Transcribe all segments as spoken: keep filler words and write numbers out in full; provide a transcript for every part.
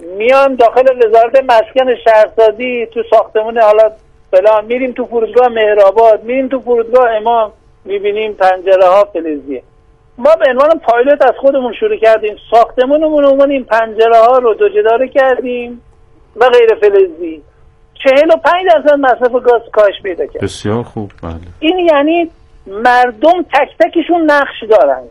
میان داخل وزارت مسکن شهرسازی تو ساختمون حالا فلان، میریم تو فرودگاه مهرآباد، میریم تو فرودگاه امام، میبینیم پنجره ها فلزیه. ما به عنوان پایلوت از خودمون شروع کردیم، ساختمونمون اون این پنجره ها رو دو جداره کردیم و غیر فلزی. چهل و پنج درصد مصرف گاز کاهش پیدا کرد. بسیار خوب. بله. این یعنی مردم تک تکشون نقش دارن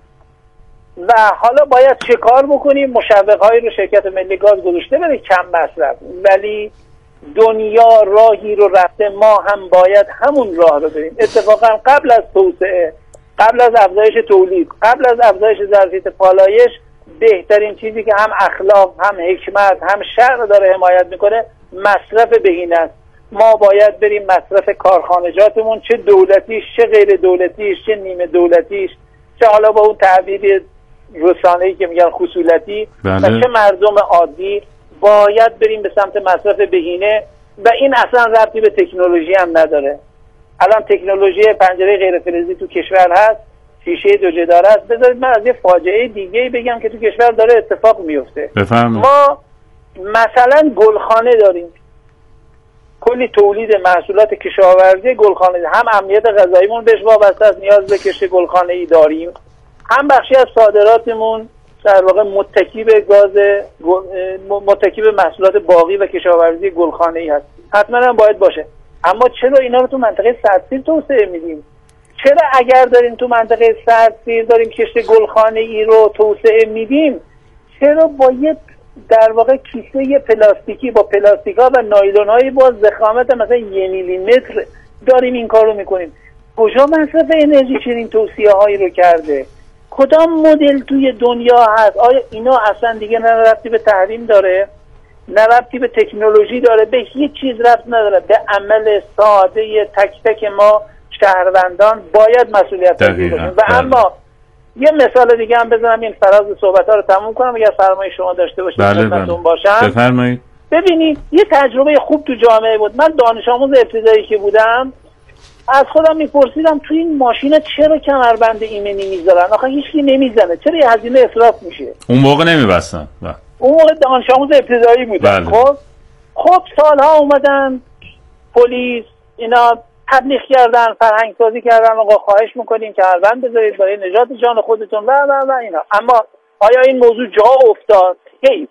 و حالا باید چه کار بکنیم؟ مشوق‌هایی رو شرکت ملی گاز گذاشته برای کم مصرف، ولی دنیا راهی رو رفته، ما هم باید همون راه رو بریم. اتفاقا قبل از توسعه، قبل از افزایش تولید، قبل از افزایش ظرفیت پالایش، بهترین چیزی که هم اخلاق، هم حکمت، هم شرع داره حمایت میکنه مصرف بهینه است. ما باید بریم مصرف کارخانجاتمون، چه دولتیش، چه غیر دولتیش، چه نیمه دولتیش، چه حالا با اون تعبیر رسانه‌ای که میگن خصولتی، بله. و چه مردم عادی، باید بریم به سمت مصرف بهینه. و این اصلا ربطی به تکنولوژی هم نداره. الان تکنولوژی پنجره غیر فلزی تو کشور هست، شیشه دو جداره است. بذارید من از یه فاجعه دیگه بگم که تو کشور داره اتفاق میفته. بفرمایید. ما مثلا گلخانه داریم، کلی تولید محصولات کشاورزی گلخانه، هم امنیت غذاییمون بهش وابسته است، نیاز به کشت گلخانه‌ای داریم، هم بخشی از صادراتمون در واقع متکی به گاز، متکی به محصولات باغی و کشاورزی گلخانه‌ای هست. حتما هم باید باشه. اما چرا اینا رو تو منطقه سردسیر توسعه میدیم؟ چرا اگر داریم تو منطقه سردسیر داریم کشت گلخانه‌ای رو توسعه میدیم، چرا با یه در واقع کیسه پلاستیکی با پلاستیکا و نایلون‌های با ضخامت مثلا یک میلیمتر داریم این کارو میکنیم؟ کجا مصرف انرژی چنین توصیه‌هایی رو کرده؟ کدام مدل توی دنیا هست؟ آیا اینا اصلا دیگه نه ربطی به تحریم داره، نه ربطی به تکنولوژی داره، به هیچ چیز ربط نداره، به عمل ساده تک تک ما شهروندان باید مسئولیت پذیر باشیم. و اما یه مثال دیگه هم بزنم این فراز صحبت‌ها رو تموم کنم، اگر فرمایش شما داشته باشید خدمتتون باشم. بفرمایید. ببینید یه تجربه خوب تو جامعه بود. من دانش آموز ابتدایی که بودم از خودم میپرسیدم تو این ماشینا چرا کمربند ایمنی میذارن؟ آخه هیچکی نمیزنه، چرا یه هزینه اسراف میشه؟ اون موقع نمیبستن. اون موقع دانش آموز ابتدایی بودم. خب خب سالها اومدن پلیس اینا تبلیغ کردن، فرهنگ سازی کردن، آقا خواهش میکنیم کمربند بذارید برای نجات جان خودتون و و و اینا. اما آیا این موضوع جا افتاد؟ حیف.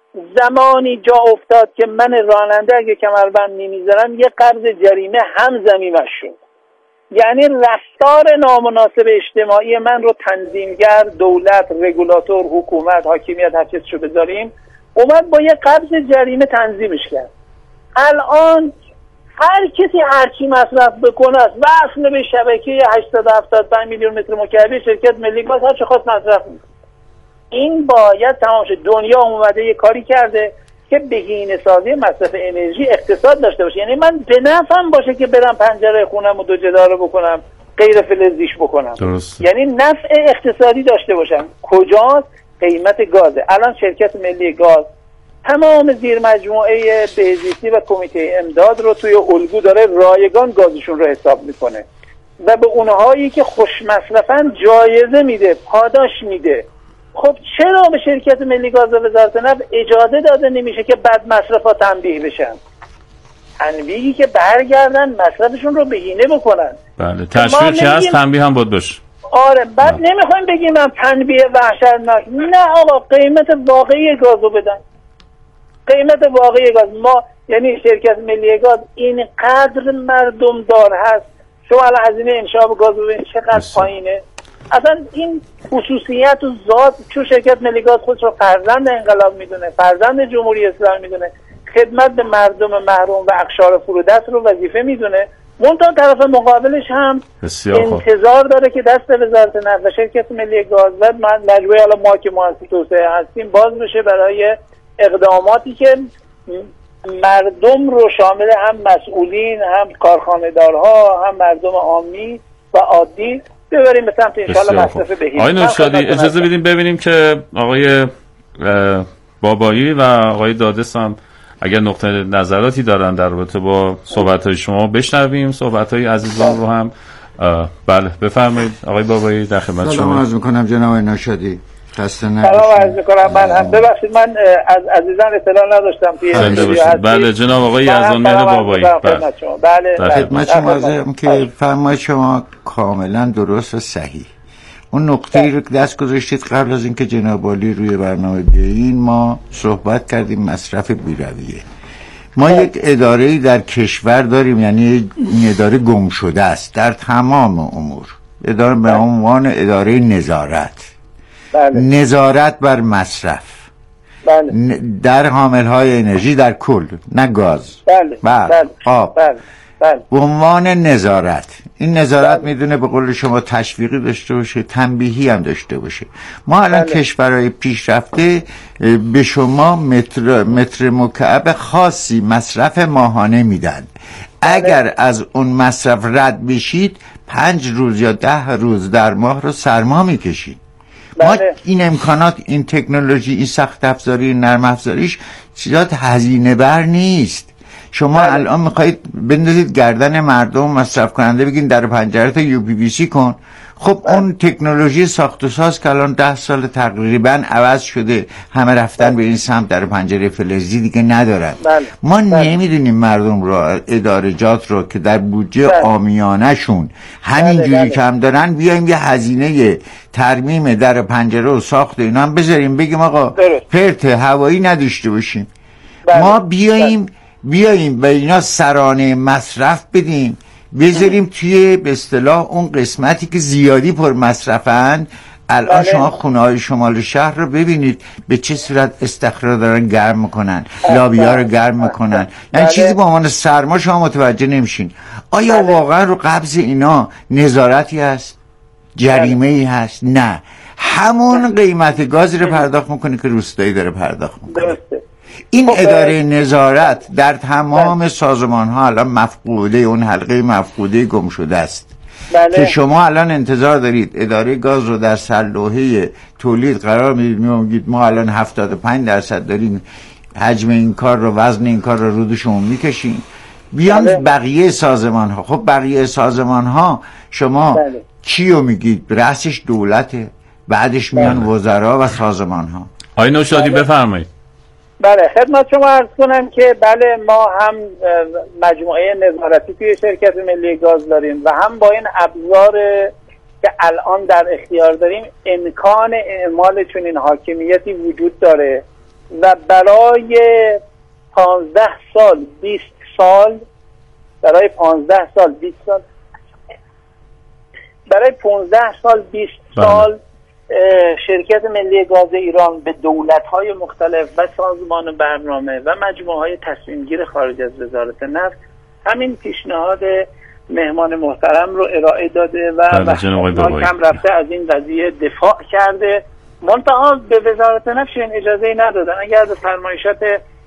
زمانی جا افتاد که من راننده اگه کمربند نمیذارم یه قرض جریمه هم ضمیمش شد. یعنی رفتار نامناسب اجتماعی من رو تنظیمگر، دولت، رگولاتور، حکومت، حاکمیت، هر چیزشو بذاریم، اومد با یه قرض جریمه تنظیمش کرد. الان هر کسی هر چی مصرف بکنه است وصل به شبکه هشتصد و هفتاد و پنج میلیون متر مکعب شرکت ملی گاز هر چه خواست مصرف میکنه. این باید تمام شه. دنیا اومده یه کاری کرده که بهینه‌سازی مصرف انرژی اقتصاد داشته باشه. یعنی من به نفعم باشه که برم پنجره خونم رو دو جداره بکنم، غیر فلزیش بکنم. درست. یعنی نفع اقتصادی داشته باشم. کجاست؟ قیمت گازه. الان شرکت ملی گاز تمام زیر مجموعه بهزیستی و کمیته امداد رو توی الگو داره رایگان گازشون رو حساب میکنه و به اونهایی که خوش مصرفن جایزه میده، پاداش میده. خب چرا به شرکت ملی گاز و وزارت نفت اجازه داده نمیشه که بد مصرفا تنبیه بشن؟ تنبیهی که برگردن مصرفشون رو بهینه بکنن. بله، تشویق که هست تنبیه هم باید باشه. آره، بعد نمیخوایم بگیم من تنبیه وحشتناک. نه آقا، قیمت واقعی گازو بدن. قیمت واقعی گاز. ما یعنی شرکت ملی گاز اینقدر مردم دار هست، شما الان هزینه انشاب گاز ببینید چقدر پایینه. اصلا این خصوصیت و ذات، چون شرکت ملی گاز خودش رو فرزند انقلاب میدونه، فرزند جمهوری اسلامی میدونه، خدمت به مردم محروم و اقشار فرودست رو وظیفه میدونه، منتها طرف مقابلش هم انتظار داره که دست وزارت نفت و شرکت ملی گاز و مجموعه حالا ما که مؤسسه توسعه هستیم باز بشه برای اقداماتی که مردم رو شامل هم مسئولین، هم کارخانه‌دارها، هم مردم عامی و عادی ببریم به سمت انشالله مصرف بهینه. آقای نورشادی اجازه بدیم ببینیم که آقای بابایی و آقای دادس هم اگر نقطه نظراتی دارن در رابطه با صحبت‌های شما بشنویم، صحبت‌های عزیزان رو هم. بله بفرمایید آقای بابایی، در خدمت شما. سلام عرض می‌کنم جناب نورشادی. خسته سلام عرض می‌کنم. من هم ببخشید من از عزیزان اطلاع نداشتم توی بله جناب آقای یزدان مهر بابایی. بله خدمت شما عرضم که فرمایش شما کاملا درست و صحیح. اون نقطه‌ای رو دست گذاشتید قبل از اینکه جناب عالی روی برنامه بیایین ما صحبت کردیم مصرف بی‌رویه. ما یک اداره‌ای در کشور داریم، یعنی این اداره گم شده است در تمام امور، اداره به عنوان اداره نظارت. بله. نظارت بر مصرف. بله. در حامل‌های انرژی در کل، نه گاز. بله. بله. آب. بله. بله. به عنوان نظارت. این نظارت بله. میدونه به قول شما تشویقی داشته باشه، تنبیهی هم داشته باشه. ما الان بله. کشورهای پیشرفته به شما متر متر مکعب خاصی مصرف ماهانه میدن. بله. اگر از اون مصرف رد بشید پنج روز یا ده روز در ماه رو سرما میکشید. ما این امکانات، این تکنولوژی، این سخت افزاری، این نرم افزاریش چیزات هزینه بر نیست. شما بله. الان میخواید بندازید گردن مردم مصرف کننده بگین در پنجره تا یو پی وی سی کن. خب بله. اون تکنولوژی ساخت و ساز که الان ده سال تقریبا عوض شده، همه رفتن بله. به این سمت در پنجره فلزی دیگه ندارن. بله. ما بله. نمیدونیم مردم رو، ادارجات رو که در بودجه بله. عامیانه شون همینجوری بله. کم دارن، بیایم یه هزینه ترمیم در پنجره و ساخت اینا هم بذاریم، بگیم آقا پرت هوایی نداشته باشیم. بله. ما بیایم بله. بیاییم به اینا سرانه مصرف بدیم، بذاریم توی به اصطلاح اون قسمتی که زیادی پر مصرفن. الان بله. شما خونه های شمال شهر رو ببینید به چه صورت استخر دارن گرم میکنن، لابی ها رو گرم میکنن، یعنی بله. چیزی به عنوان سرما شما متوجه نمیشین. آیا بله. واقعا رو قبض اینا نظارتی هست؟ جریمه ای هست؟ نه، همون قیمت گازی رو پرداخت میکنه که روستایی داره پرداخت میکنه. درسته. این اداره نظارت در تمام سازمان ها الان مفقوده، اون حلقه مفقوده گم شده است. بله. که شما الان انتظار دارید اداره گاز رو در سرلوحه تولید قرار میدید، میگید ما الان هفتاد و پنج درصد داریم حجم این کار رو، وزن این کار رو رو شما میکشین، بیان بله. بقیه سازمان ها. خب بقیه سازمان ها شما بله. چیو میگید؟ رأسش دولته، بعدش میان بله. وزرا و سازمان ها. آقای نوشادی بله. بفرمایید. بله خدمت شما عرض کنم که بله ما هم مجموعه نظارتی توی شرکت ملی گاز داریم و هم با این ابزار که الان در اختیار داریم امکان اعمال چنین حاکمیتی وجود داره و برای پانزده سال بیست سال برای پانزده سال بیست سال برای پانزده سال بیست سال شرکت ملی گاز ایران به دولت‌های مختلف و سازمان برنامه و مجموعه‌های تصمیم‌گیر خارج از وزارت نفت همین پیشنهاد مهمان محترم رو ارائه داده و کم رفته از این قضیه دفاع کرده. منتها به وزارت نفت این اجازه ندادن. اگر به فرمایشات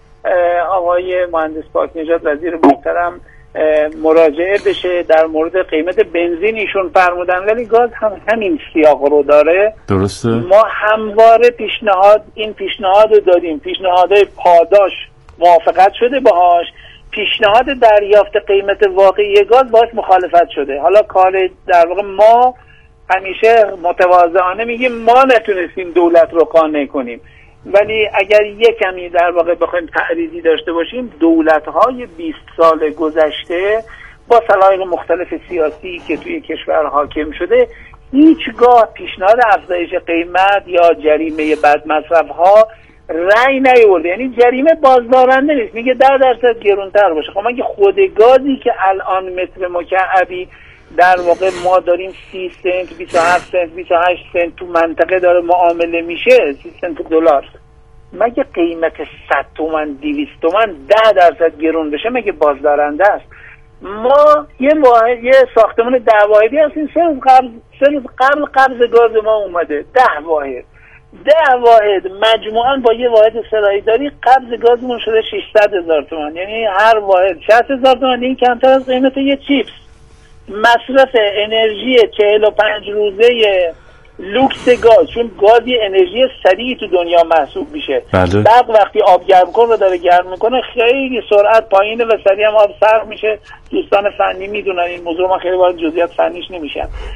آقای مهندس پاکنژاد وزیر محترم مراجعه بشه در مورد قیمت بنزین ایشون فرمودن، ولی گاز هم همین سیاق رو داره. درسته. ما همواره پیشنهاد این پیشنهاد رو دادیم، پیشنهادهای پاداش موافقت شده باهاش، پیشنهاد دریافت قیمت واقعی گاز باهاش مخالفت شده. حالا کار در واقع ما همیشه متواضعانه میگیم ما نتونستیم دولت رو قانع کنیم، ولی اگر یک کمی در واقع بخوایم تعریضی داشته باشیم، دولت‌های بیست سال گذشته با سلایق مختلف سیاسی که توی کشور حاکم شده هیچگاه پیشنهاد افزایش قیمت یا جریمه بد مصرف‌ها رأی نیاورده. یعنی جریمه بازدارنده نیست، میگه ده درصد گرونتر باشه. خب مگه خود گازی که الان متر مکعبی در واقع ما داریم سی سنت، بیست و هفت سنت، بیست و هشت سنت تو منطقه داره معامله میشه، سی سنت دلار، مگه قیمت صد تومن دویست تومن ده درصد گرون بشه مگه بازدارنده است؟ ما یه واحد یه ساختمان ده واحدی هستیم، سه روز قبل سه روز قبل قبض گاز ما اومده ده واحد ده واحد مجموعاً با یه واحد سرایداری قبض گازمون شده ششصد هزار تومان، یعنی هر واحد شصت هزار تومان. این کمتر از قیمت یه چیپس. مصرف انرژی چهل و پنج روزه لوکس گاز، چون گاز یه انرژی سریع تو دنیا محسوب میشه. بله. بعد وقتی آب گرم کن رو داره گرم میکنه خیلی سرعت پایینه و سریع هم آب سرد میشه. دوستان فنی میدونن این موضوع، ما خیلی وارد جزئیات فنیش نمیشم.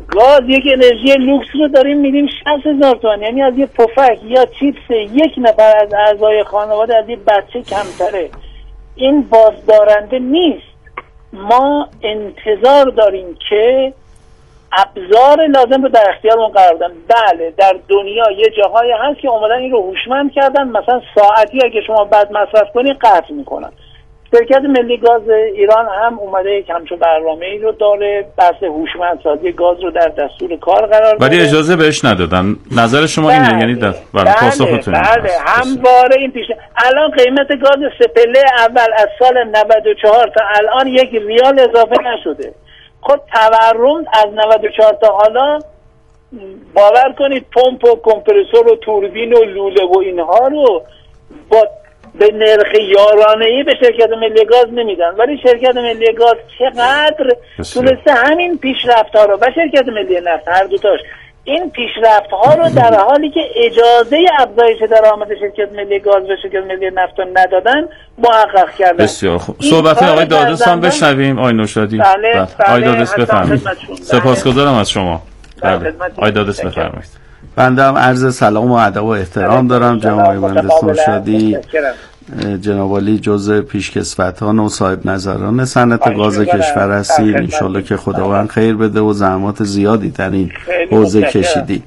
گاز یک انرژی لوکس رو داریم میدیم شصت هزار تومان، یعنی از یه پفک یا چیپس یک نفر از اعضای خانواده از یه بچه کمتره. این بازدارنده نیست. ما انتظار داریم که ابزار لازم رو در اختیارمون قرار بدن. بله در دنیا یه جاهایی هست که اومدن این رو هوشمند کردن، مثلا ساعتی اگه شما بعد مصرف کنی قطع میکنن. شرکت ملی گاز ایران هم اومده یک همچون برنامه ای رو داره، بحث هوشمندسازی گاز رو در دستور کار قرار داده، ولی اجازه بهش ندادن. نظر شما بله. اینه؟ یعنی در بله پاسختون بله همواره این پیش. الان قیمت گاز سپله اول از سال نود و چهار تا الان یک ریال اضافه نشده. خود تورم از نود و چهار تا حالا باور کنید پمپ و کمپرسور و توربین و لوله و اینها رو با به نرخ یارانه‌ای به شرکت ملی گاز نمیدن، ولی شرکت ملی گاز چقدر تونسته همین پیشرفت‌ها رو و شرکت ملی نفت هر دوتاش این پیشرفت‌ها رو در حالی که اجازه افزایش درآمد شرکت ملی گاز و شرکت ملی نفت ندادن محقق کردن. بسیار خوب. صحبت آقای دادس هم بشنویم. آقای نوشادی. بله بله. آقای دادس بفرمایید. سپاسگزارم از شما. بله. آقای دادس بفرمایید. بنده هم عرض سلام و ادب و احترام دارم جناب آقای مهندس نوشادی، جناب عالی جزء پیشکسوتان و صاحب نظران صنعت گاز کشور هستید. انشالله که خداوند خیر بده و زحمات زیادی در این حوزه کشیدی.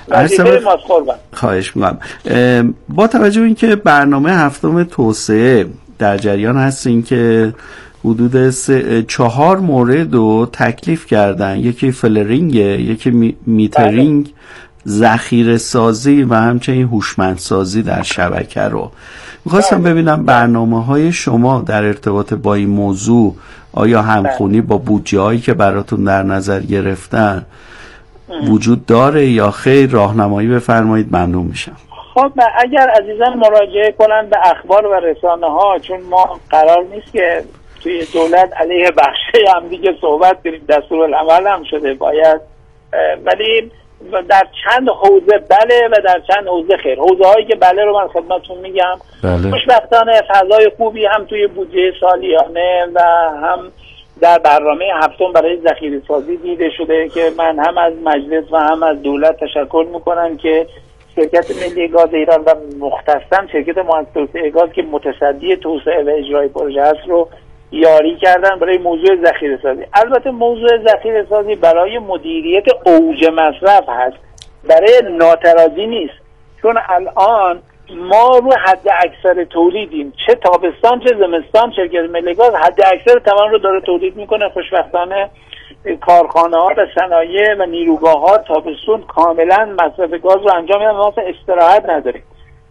خواهش می‌کنم. با توجه اینکه برنامه هفتم توسعه در جریان هستین که حدود سه چهار مورد رو تکلیف کردن، یکی فلرینگ، یکی می، میترینگ، ذخیره سازی و همچنین هوشمند سازی در شبکه رو میخواستم ببینم برنامه های شما در ارتباط با این موضوع آیا همخونی با بودجه هایی که براتون در نظر گرفتن وجود داره یا خیر؟ راهنمایی بفرمایید، ممنون میشم. خب اگر عزیزان مراجعه کنن به اخبار و رسانه ها، چون ما قرار نیست که توی دولت علیه بخشه هم دیگه صحبت کنیم، دستورالعمل هم شده باید، ولی در چند حوزه بله و در چند حوزه خیر. حوزه هایی که بله رو من خدمتتون میگم. بله. خوشبختانه فضای خوبی هم توی بودجه سالیانه و هم در برنامه هفتم برای ذخیره سازی دیده شده که من هم از مجلس و هم از دولت تشکر میکنم که شرکت ملی گاز ایران و مختصاً شرکت مهندسی توسعه گاز که متصدی توسعه و اجرای پروژه است رو یاری کردن برای موضوع ذخیره سازی. البته موضوع ذخیره سازی برای مدیریت اوج مصرف هست، برای ناترازی نیست، چون الان ما رو حد اکثر تولیدیم، چه تابستان چه زمستان شرکت ملی گاز حد اکثر تمام رو داره تولید میکنه. خوشبختانه کارخانه ها و صنایع و نیروگاه ها تابستون کاملا مصرف گاز رو انجام میدن، ما استراحت نداریم.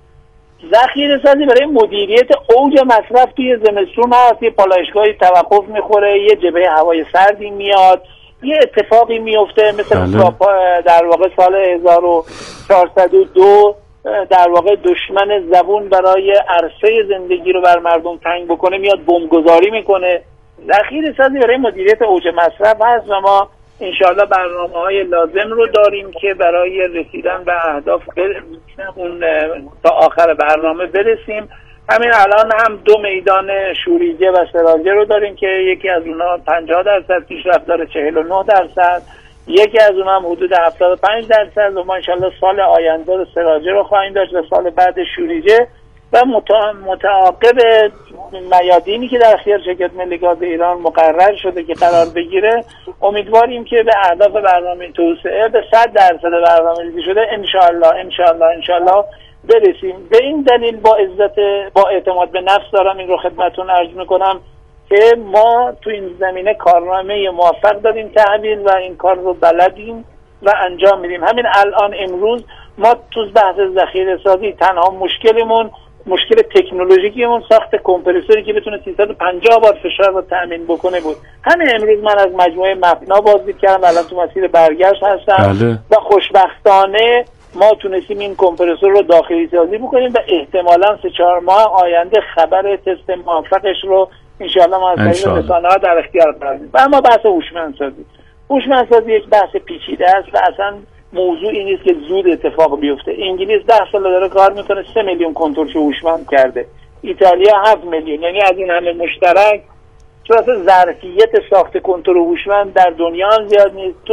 ذخیره سازی برای مدیریت اوج مصرف توی زمستون هست، یه پالایشگاهی توقف میخوره، یه جبهه هوای سردی میاد، یه اتفاقی میفته مثل در واقع سال هزار و چهارصد و دو در واقع دشمن زبون برای عرصه زندگی رو بر مردم تنگ بکنه میاد بمبگذاری میکنه. ذخیره سازی برای مدیریت اوج مصرف هست و ما انشاءالله برنامه های لازم رو داریم که برای رسیدن به اهداف اون تا آخر برنامه برسیم. همین الان هم دو میدان شوریده و سراجه رو داریم که یکی از اونها پنجاه درصد پیشرفت داره، چهل و نه درصد، یکی از اونها هم حدود هفتاد و پنج درصد و ما انشاءالله سال آینده سراجه رو خواهیم داشت و سال بعد شوریده و متعاقب میادینی که در اختیار شرکت ملی گاز ایران مقرر شده که قرار بگیره. امیدواریم که به اهداف برنامه توسعه به صد درصد برنامه ریزی شده انشاءالله انشاءالله انشاءالله برسیم. به این دلیل با عزت با اعتماد به نفس دارم این رو خدمتتون عرض میکنم که ما تو این زمینه کارنامه موفق داریم تحویل و این کار رو بلدیم و انجام میدیم. همین الان امروز ما تو بحث ذخیره سازی تنها مشکلمون مشکل تکنولوژیکیمون ساخت کمپرسوری که بتونه سیصد و پنجاه بار فشار رو تامین بکنه بود. همین امروز من از مجموعه مپنا بازدید کردم، الان تو مسیر برگشت هستم. بله. و خوشبختانه ما تونستیم این کمپرسور رو داخلی سازی بکنیم و احتمالاً سه چهار ماه آینده خبر تست موفقش رو انشاءالله ما از طریق رسانه‌ها در اختیار قرار میدیم. و اما بحث هوشمندسازی هوشمندسازی یک بحث پیچیده است و اصلا موضوعی نیست که زود اتفاق بیفته. انگلیس ده سال داره کار میکنه، سه میلیون کنترلش هوشمند کرده، ایتالیا هفت میلیون، یعنی از این همه مشترک چون اصلا ظرفیت ساخت کنترل هوشمند در دنیا هم زیاد نیست، تو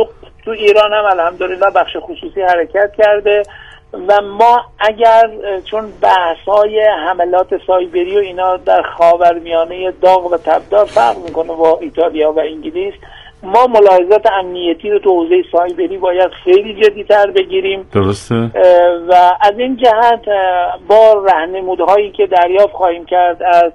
تو ایران هم الحمدلله بخش خصوصی حرکت کرده و ما اگر چون بحث‌های حملات سایبری و اینا در خاورمیانه داغ و تبدار فرق میکنه با ایتالیا و انگلیس، ما ملاحظات امنیتی رو تو حوزه سایبری باید خیلی جدی‌تر بگیریم. درسته. و از این جهت با راهنمودهایی که دریافت خواهیم کرد از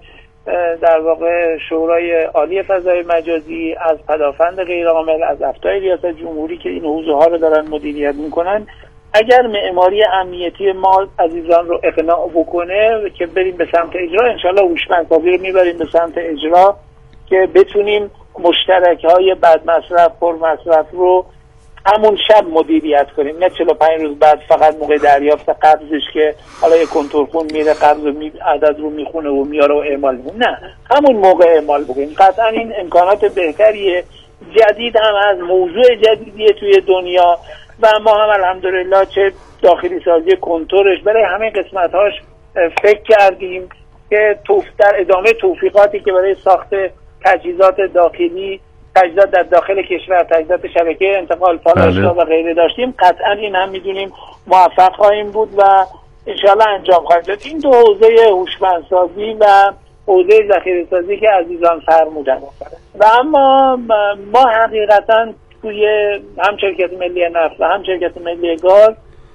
در واقع شورای عالی فضای مجازی، از پدافند غیرعامل، از افتای ریاست جمهوری که این حوزه ها رو دارن مدیریت میکنن، اگر معماری امنیتی ما عزیزان رو اقناع بکنه که بریم به سمت اجرا، انشالله هوشمندسازی رو میبریم به سمت اجرا که بتونیم مشترک‌های بد مصرف پر مصرف رو همون شب مدیریت کنیم، نه چهل و پنج روز بعد فقط موقع دریافت قبضش که حالا یه کنترل خون میره قبض و می... عدد رو میخونه و میاره و اعمال میکنه، نه همون موقع اعمال بکنیم. قطعا این امکانات بهتریه. جدید هم از موضوع جدیدیه توی دنیا و ما هم الحمدلله چه داخلی سازی کنتورش برای همه قسمت‌هاش فکر کردیم که توف در ادامه توفیقاتی که برای ساخت تجهیزات داخلی، تجهیزات در داخل کشور، تجهیزات شبکه انتقال پالایشگاه و غیره داشتیم، قطعا این هم میدونیم موفق خواهیم بود و انشالله انجام خواهیم داد. این دو حوزه هوشمندسازی و حوزه ذخیره‌سازی که عزیزان فرمودن. و اما ما حقیقتا توی هم شرکت ملی نفت و هم شرکت ملی گاز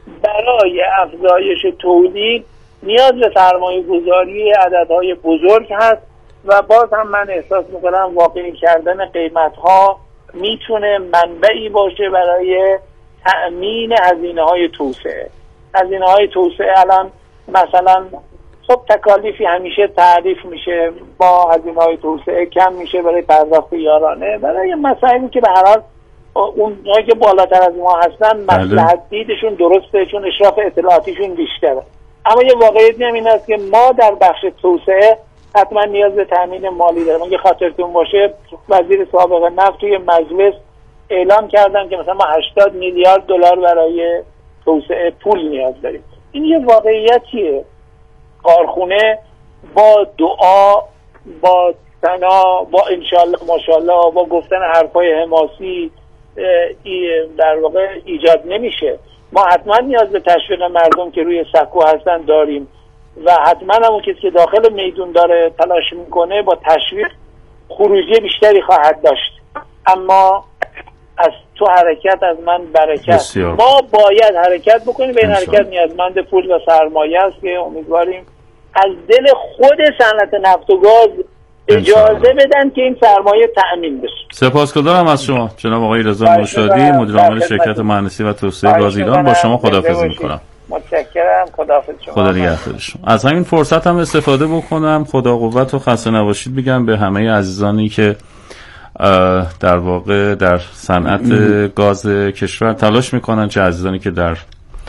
برای افزایش تولید نیاز به سرمایه گذاری عددهای بزرگ هست و باز هم من احساس میکنم واقعی کردن قیمت ها میتونه منبعی باشه برای تأمین هزینه های توسعه. هزینه های توسعه الان مثلا خب تکالیفی همیشه تعریف میشه، با هزینه های توسعه کم میشه برای پرداخت یارانه، برای مسائلی که به هر حال اونایی که بالاتر از ما هستن مصلحت دیدشون درسته چون اشراف اطلاعاتیشون بیشتره. اما یه واقعیت هم این است که ما در بخش توسعه حتما نیاز به تامین مالی داریم. اگه خاطرتون باشه وزیر سابق نفت توی مجلس اعلام کردن که مثلا ما هشتاد میلیارد دلار برای توسعه پول نیاز داریم. این یه واقعیتیه. کارخونه با دعا، با ثنا، با انشالله ماشاءالله، با گفتن حرفای حماسی در واقع ایجاد نمیشه. ما حتما نیاز به تشویق مردم که روی سکو هستن داریم و حتما همون کسی که داخل میدون داره تلاش میکنه با تشویق خروجی بیشتری خواهد داشت. اما از تو حرکت از من برکت. بسیار. ما باید حرکت بکنیم. به این حرکت نیازمند پول و سرمایه است که امیدواریم از دل خود صنعت نفت و گاز اجازه بدن که این سرمایه تأمین بشه. سپاسگزارم از شما جناب آقای رضا نوشادی، مدیر عامل شرکت مهندسی و توسعه گاز ایران. با شما خداحافظی میکنم. متشکرم. خداحافظ شما. خدا نگهدار شما. از همین فرصت هم استفاده بکنم خدا قوت و خسته نباشید میگم به همه عزیزانی که در واقع در صنعت گاز کشور تلاش میکنن، چه عزیزانی که در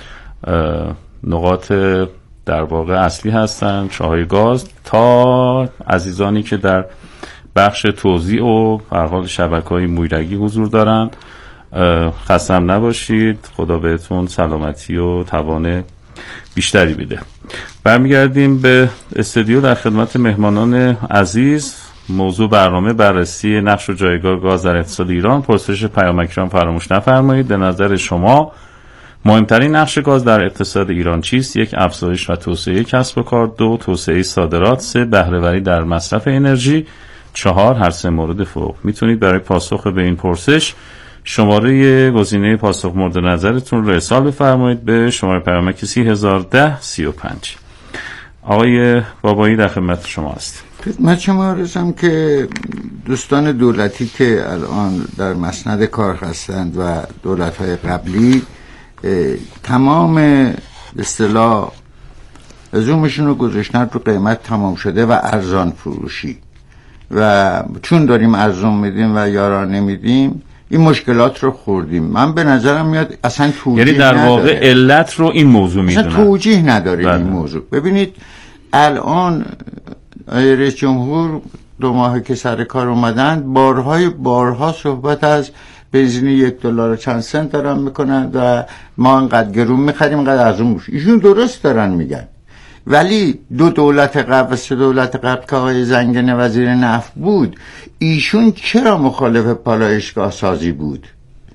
نقاط در واقع اصلی هستن چاهای گاز، تا عزیزانی که در بخش توزیع و به هر حال شبکه‌های مویرگی حضور دارن. خسته نباشید، خدا بهتون سلامتی و توان بیشتری بده. برمیگردیم به استودیو در خدمت مهمانان عزیز. موضوع برنامه بررسی نقش و جایگاه گاز در اقتصاد ایران. پرسش پیامکران فراموش نفرمایید. به نظر شما مهمترین نقش گاز در اقتصاد ایران چیست؟ یک، افزایش و توسعه کسب و کار. دو، توسعه صادرات. سه، بهره‌وری در مصرف انرژی. چهار، هر سه مورد فوق. میتونید برای پاسخ به این پرسش شماره گزینه پاسخ مورد نظرتون رو ارسال بفرمایید به شماره پیامک سی هزار ده سی و پنج. آقای بابایی در خدمت شما هست. خدمت شما عرضم که دوستان دولتی که الان در مسند کار هستند و دولت‌های قبلی تمام اصطلاح زومشون رو گذاشتن رو قیمت تمام شده و ارزان فروشی و چون داریم ارزان میدیم و یارانه میدیم این مشکلات رو خوردیم. من به نظرم میاد اصلا توجیه یعنی در نداره. واقع علت رو این موضوع میدونن، اصلا توجیه نداره بله. این موضوع. ببینید الان رئیس جمهور دو ماه که سر کار اومدن بارهای بارها صحبت از بنزین یک دلار چند سنت دارن میکنن و ما انقدر گرون میخریم انقدر ارزون میشه. ایشون درست دارن میگن، ولی دو دولت قبل و سه دولت قبل که آقای زنگنه وزیر نفت بود ایشون چرا مخالف پالایشگاه سازی بود؟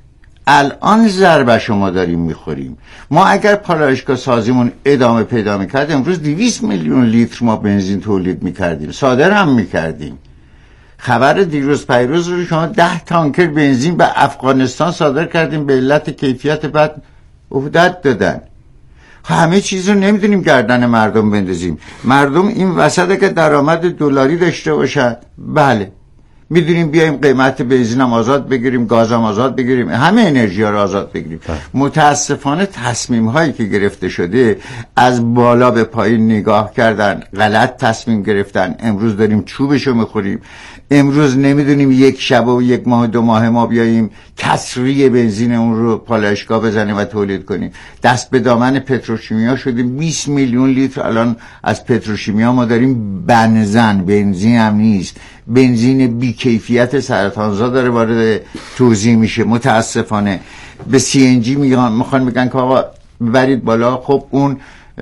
الان ضربه شما داریم میخوریم. ما اگر پالایشگاه سازیمون ادامه پیدا میکرد امروز دویست میلیون لیتر ما بنزین تولید میکردیم، صادر هم میکردیم. خبر دیروز پیروز رو شما ده تانکر بنزین به افغانستان صادر کردیم به علت کیفیت بد عهدت دادن. همه چیز رو نمیدونیم گردن مردم بندازیم. مردم این وسط که درآمد دلاری داشته باشن، بله میدونیم بیایم قیمت بنزین هم آزاد بگیریم، گاز هم آزاد بگیریم، همه انرژی ها رو آزاد بگیریم. متاسفانه تصمیم هایی که گرفته شده از بالا به پایین نگاه کردن، غلط تصمیم گرفتن. امروز داریم چوبشو میخوریم. امروز نمیدونیم یک شب و یک ماه دو ماه ما بیاییم کسری بنزین اون رو پالایشگاه بزنیم و تولید کنیم. دست به دامن پتروشیمیا شدیم. بیست میلیون لیتر الان از پتروشیمیا ما داریم بنزن، بنزین هم نیست، بنزین بی کیفیت سرطانزا داره وارد توزیع میشه. متاسفانه به سی ان جی میگن، میخوان میگن که آقا برید بالا. خب اون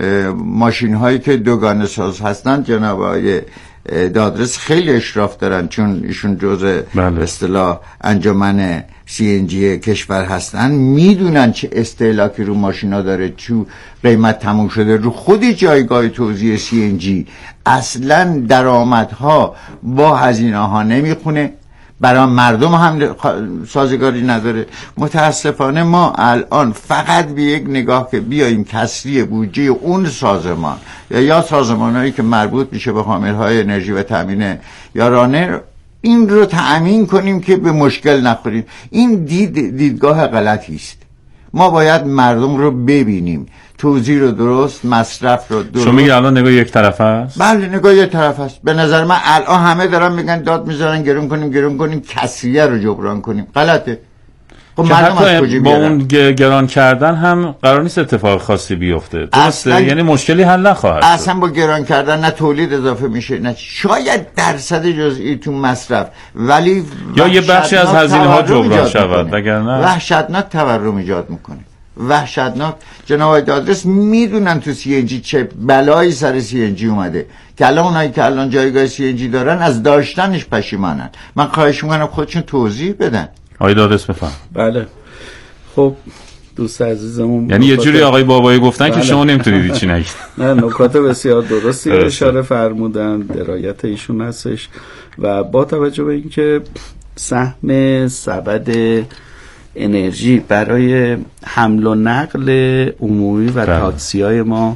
ماشین هایی که دوگانه ساز هستن جناب آقای دادرس خیلی اشراف دارن، چون ایشون جزء به اصطلاح انجمن سی ان جی کشور هستن، میدونن چه استهلاکی رو ماشینا داره، چون قیمت تموم شده رو خود جایگاه توزیع سی ان جی اصلا درآمدها با هزینه ها نمیخونه، برای مردم هم سازگاری نداره. متاسفانه ما الان فقط به یک نگاه که بیاییم کسری بودجه اون سازمان یا یا سازمانهایی که مربوط میشه به حاملهای انرژی و تامین یارانه، این رو تأمین کنیم که به مشکل نخوریم. این دید دیدگاه غلطی است. ما باید مردم رو ببینیم، توزیع رو درست، مصرف رو درست. شما میگه الان نگاه یک طرف است؟ بله نگاه یک طرف است. به نظر من الان همه دارن میگن داد میذارن گرون کنیم گرون کنیم کسریه رو جبران کنیم. غلطه. خب مردم از کجا با اون گران کردن هم قرار نیست اتفاق خاصی بیفته، درسته؟ یعنی مشکلی حل نخواهد شد. اصلا با گران کردن نه تولید اضافه میشه، نه شاید درصد جزئی تو مصرف، ولی یا یه بخشی از هزینه ها جبران شود، وگرنه وحشتناک تورم ایجاد میکنه. وحشتناک. جناب آقای دادرس میدونن تو سی ان جی چه بلایی سر سی ان جی اومده که الان اونایی که الان جایگاه سی ان جی دارن از داشتنش پشیمانن. من خواهش میکنم خودشون توضیح بدن. آقای دادرس بفهم. بله خب دوست عزیزمون، یعنی یه جوری آقای بابایی گفتن بله. که شما نمیتونید چی نگید. نه نکات بسیار درستی اشاره فرمودن، درایت ایشون هستش. و با توجه به اینکه سهم سبد انرژی برای حمل و نقل عمومی و تاکسی های ما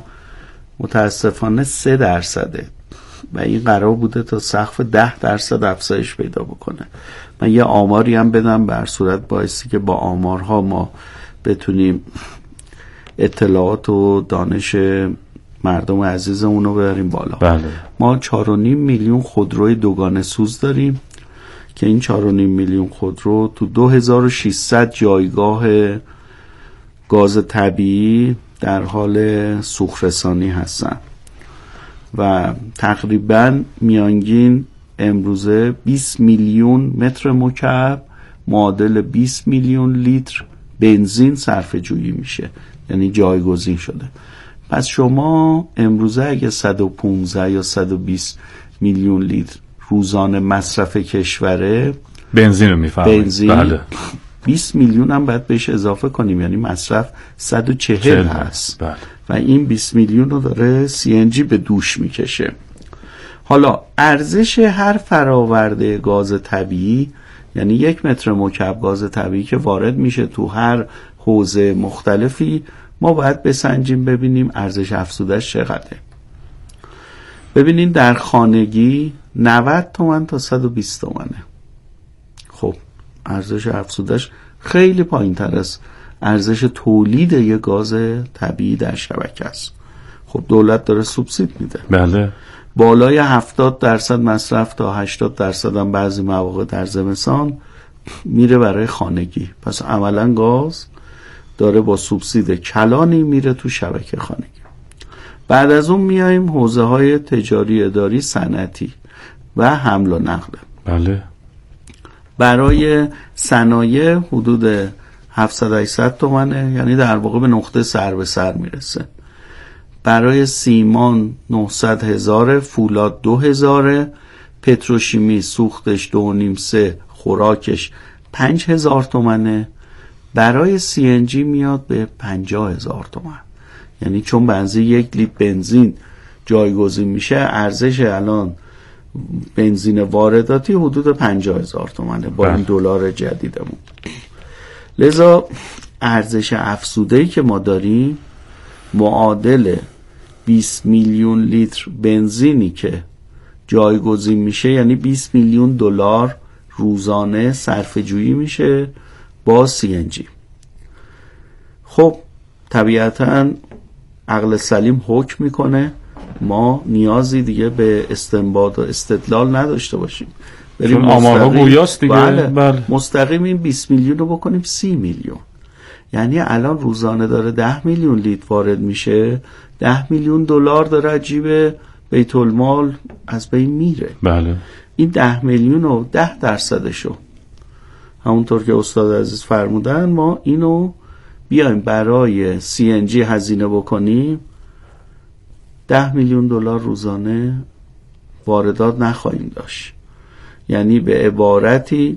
متاسفانه سه درصده و این قرار بوده تا سقف ده درصد افزایش پیدا بکنه. من یه آماری هم بدم بر صورت بایستی که با آمارها ما بتونیم اطلاعات و دانش مردم عزیزمون رو ببریم بالا. بله. ما چهار و نیم میلیون خودروی دوگانه سوز داریم که این چهار و نیم میلیون خودرو تو دو هزار و ششصد جایگاه گاز طبیعی در حال سوخت‌رسانی هستن و تقریبا میانگین امروزه بیست میلیون متر مکعب معادل بیست میلیون لیتر بنزین صرفه جویی میشه، یعنی جایگزین شده. پس شما امروزه اگه صد و پانزده یا صد و بیست میلیون لیتر روزانه مصرف کشوره بنزین رو میفهمید، بنزین بله. بیست میلیون هم باید بهش اضافه کنیم، یعنی مصرف صد و چهل هست بله. و این بیست میلیون رو داره سی ان جی به دوش میکشه. حالا ارزش هر فراورده گاز طبیعی، یعنی یک متر مکعب گاز طبیعی که وارد میشه تو هر حوزه مختلفی، ما باید بسنجیم ببینیم ارزش افزوده‌اش چقدره. ببینین در خانگی نود تومن تا صد و بیست تومنه. خب ارزش افزوده‌اش خیلی پایین تر از ارزش تولید یه گاز طبیعی در شبکه است. خب دولت داره سوبسید میده. بله. بالای هفتاد درصد مصرف تا هشتاد درصد هم بعضی مواقع در زمستان میره برای خانگی. پس عملا گاز داره با سوبسید کلانی میره تو شبکه خانگی. بعد از اون میایم حوزه های تجاری، اداری، صنعتی و حمل و نقل. بله. برای صنایع حدود هفتصد هشتصد تومنه، یعنی در واقع به نقطه سر به سر میرسه. برای سیمان نهصد هزار، فولاد دو هزار، پتروشیمی سوختش دو و نیم سه، خوراکش پنج هزار تومنه، برای سی ان جی میاد به پنجاه هزار تومان. یعنی چون بنزین یک لیتر بنزین جایگزین میشه، ارزش الان بنزین وارداتی حدود پنجاه هزار تومانه با این دلار جدیدمون. لذا ارزش افزوده‌ای که ما داریم معادل بیست میلیون لیتر بنزینی که جایگزین میشه، یعنی بیست میلیون دلار روزانه صرفه‌جویی میشه با سی ان جی. خب طبیعتاً عقل سلیم حکم میکنه ما نیازی دیگه به استنباط و استدلال نداشته باشیم، بریم آمارها گویاست دیگه. بله. بله. مستقیم این بیست میلیون رو بکنیم سی میلیون. یعنی الان روزانه داره ده میلیون لیتر وارد میشه، ده میلیون دلار داره از جیب بیت المال از بین میره. بله. این ده میلیون رو ده درصدشو همونطور که استاد عزیز فرمودن ما اینو بیایم برای سی ان جی هزینه بکنیم، ده میلیون دلار روزانه واردات نخواهیم داشت. یعنی به عبارتی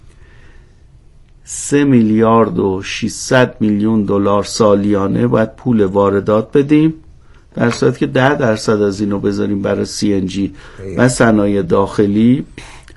سه میلیارد و ششصد میلیون دلار سالیانه باید پول واردات بدیم، در صورتی که ده درصد از اینو بذاریم برای سی ان جی و صنایع داخلی،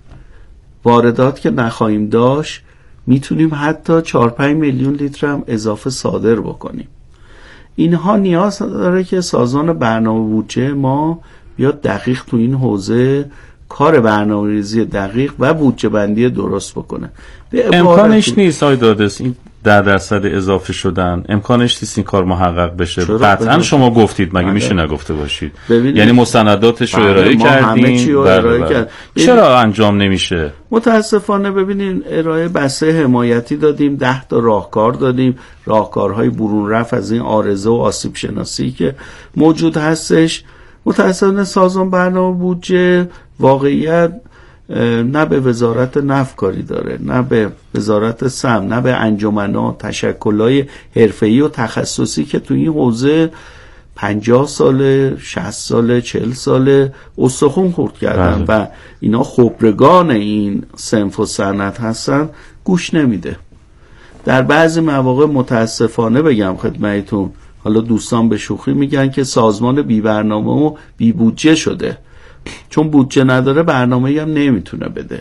واردات که نخواهیم داشت میتونیم حتی چهار پنج میلیون لیتر هم اضافه صادر بکنیم. اینها نیاز داره که سازمان برنامه بودجه ما بیاد دقیق تو این حوزه کار برنامه‌ریزی دقیق و بودجه بندی درست بکنه. امکانش نیست آقای دادس این ده درصد اضافه شدن، امکانش نیست این کار محقق بشه. قطعا شما گفتید، مگه میشه نگفته باشید؟ یعنی مستنداتش رو ارائه کردیم، ارائه کرد. چرا انجام نمیشه؟ متاسفانه ببینین ارائه بسته حمایتی دادیم، ده تا راهکار دادیم، راهکارهای برون رفت از این عارضه و آسیب شناسی که موجود هستش. متاسفانه سازمان برنامه بودجه واقعیت نه به وزارت نفت کاری داره، نه به وزارت سم، نه به انجمن‌ها، تشکل‌های حرفه‌ای و تخصصی که تو این حوزه پنجاه ساله، شصت ساله، چهل ساله استخوان خورد کردن و اینا خبرگان این صنف و صنعت هستن، گوش نمیده. در بعضی مواقع متاسفانه بگم خدمتتون، حالا دوستان به شوخی میگن که سازمان بی برنامه و بی بودجه شده، چون بودجه نداره برنامه‌ای هم نمیتونه بده.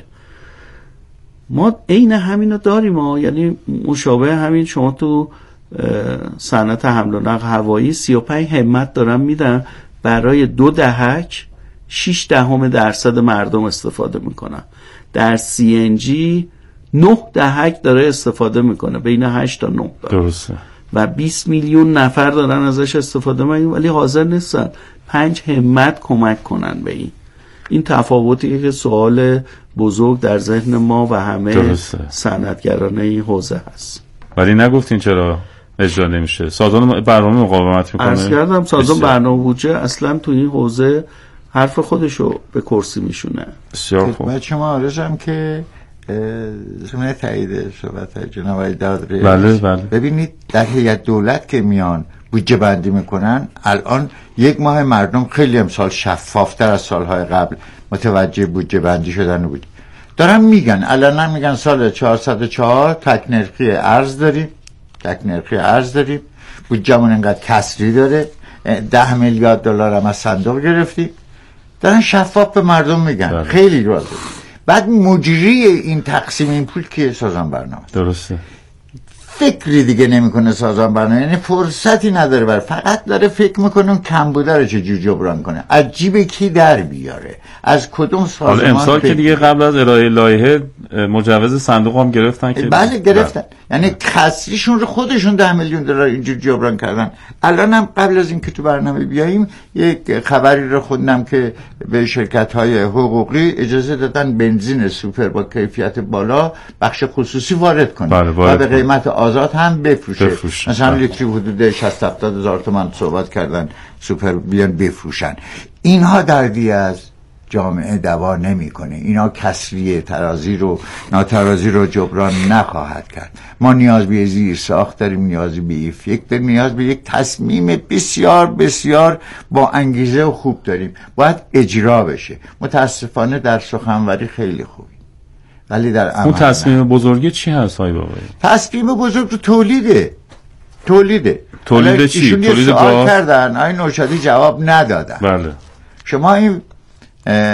ما عین همینو داریم ها. یعنی مشابه همین شما تو صنعت حمل و نقل هوایی سی و پنج همت دارن میدن، برای دو دهک شش دهم درصد مردم استفاده میکنن. در سی ان جی نه دهک داره استفاده میکنه، بین هشت تا نه داره. درسته. و بیست میلیون نفر دارن ازش استفاده میکنن ولی حاضر نیستن پنج همت کمک کنن به این. این تفاوتی که سوال بزرگ در ذهن ما و همه صنعتگران این حوزه هست. ولی نگفتین چرا اجرا نمیشه؟ سازمان برنامه مقاومت میکنه. عرض کردم سازمان برنامه بودجه اصلا تو این حوزه حرف خودشو به کرسی میشونه. بسیار خوب. من شما آرزم که زمینه تایید صحبت جناب آقای دادری. بله بله. ببینید در هیئت دولت که میان بودجه بندی میکنن، الان یک ماه مردم خیلی امسال شفافتر از سالهای قبل متوجه بودجه بندی شدن بود. دارن میگن الان میگن سال چهارصد و چهار تک نرخی ارز داریم، تک نرخی ارز داریم، بودجه‌مون انقدر کسری داره، ده میلیارد دلار هم از صندوق گرفتیم. دارن شفاف به مردم میگن. بله. خیلی راضی. بعد مجری این تقسیم این پول که سازمان برنامه. درسته. فکری دیگه نمیکنه سازمان برنامه، یعنی فرصتی نداره بر، فقط داره فکر میکنه اون کم بوده رو چجوری جبران کنه، از جیب کی در بیاره، از کدوم سازمان. امسال که دیگه قبل از ارائه لایحه مجوز صندوق هم گرفتن که بله گرفتن، یعنی کسریشون رو خودشون ده میلیون دلار اینجوری جبران کردن. الان هم قبل از اینکه تو برنامه بیاییم یک خبری رو خوندم که به شرکت‌های حقوقی اجازه دادن بنزین سوپر با کیفیت بالا بخش خصوصی وارد کنه. بله و به قیمت آزاد هم بفروشه. بفروشه. مثلا لیتری حدود شصت هفتاد هزار تومان صحبت کردن سوپر بیان بفروشن. اینها دردی از جامعه دوا نمیکنه. اینا کسری ترازی رو ناترازی رو جبران نخواهد کرد. ما نیاز به زیر ساخت داریم، نیاز به یک فکر داریم، نیاز به یک تصمیم بسیار بسیار با انگیزه و خوب داریم. باید اجرا بشه. متاسفانه در سخنوری خیلی خوبی ولی در عمل اون تصمیم بزرگی چی هست های بابایی؟ تصمیم بزرگ تو تولیده تولیده تولید چی؟ ایشون یه تولید سوال گاز کردن آقای نوشادی جواب ندادن. بله شما این